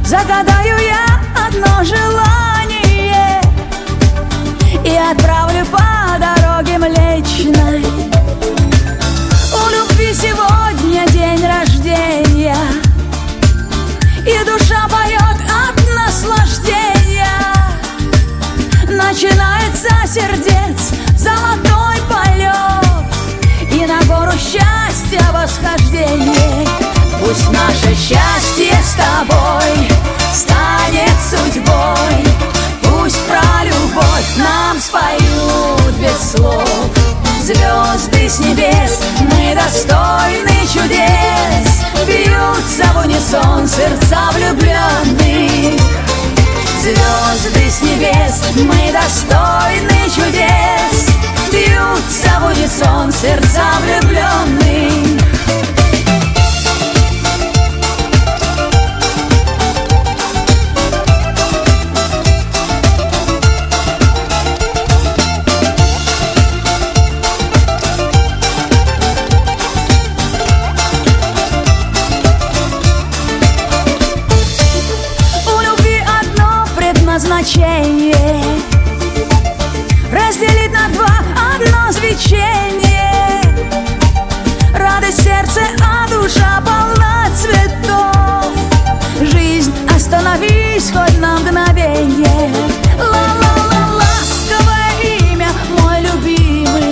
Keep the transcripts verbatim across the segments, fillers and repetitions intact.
загадаю я одно желание и отправлю по дороге Млечной. У любви сегодня день рождения, и душа поет от наслаждения. Начинается сердец золотой полет, и на гору счастья восхождение. Пусть наше счастье с тобой станет судьбой, пусть про любовь нам споют без слов звезды с небес. Мы достойны чудес, бьются в унисон сердца влюбленных. Звезды с небес, мы достойны чудес, бьются в унисон сердца влюбленных. Значение разделить на два одно свечение. Радость сердце, а душа полна цветов. Жизнь, остановись хоть на мгновенье. Ла-ла-ла, ласковое имя, мой любимый.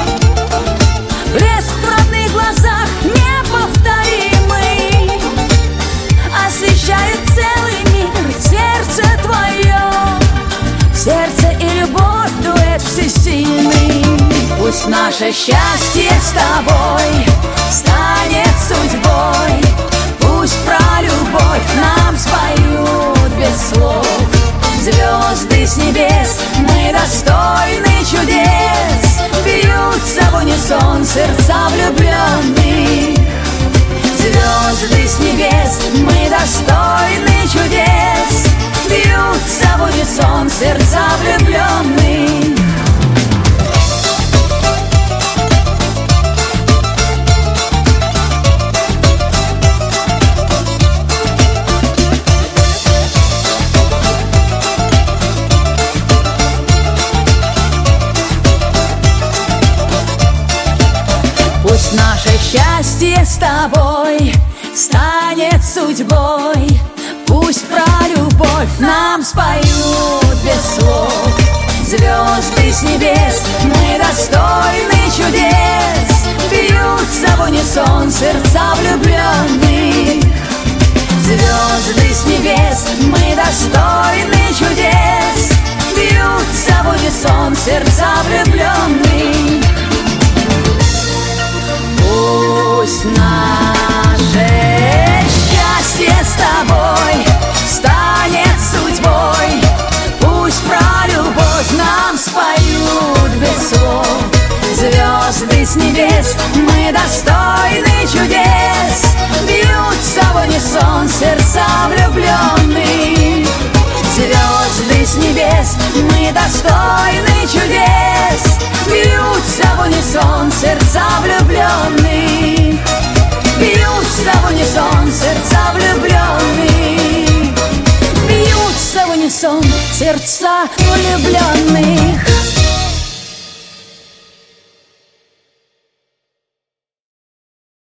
Блеск в родных глазах неповторимый освещает целый мир, сердце твое. Сердце и любовь, дуэт всесильный. Пусть наше счастье с тобой станет судьбой, пусть про любовь нам споют без слов звезды с небес. Мы достойны чудес, бьются в унисон сердца влюбленных. Звезды с небес, мы достойны чудес, бьются в унисон сердца влюбленных. Пусть наше счастье с тобой станет судьбой, пусть про любовь нам споют без слов звезды с небес. Мы достойны чудес, бьются в унисон сердца влюбленных. Звезды с небес, мы достойны чудес, бьются в унисон сердца влюбленных. Пусть наше счастье с тобой станет судьбой, пусть про любовь нам споют без слов звезды с небес. Мы достойны чудес, бьются в унисон сердца влюбленных. Звезды с небес, мы достойны чудес, бьются в унисон сердца влюбленных. Бьются в унисон сердца влюбленных. Бьются в унисон сердца влюбленных.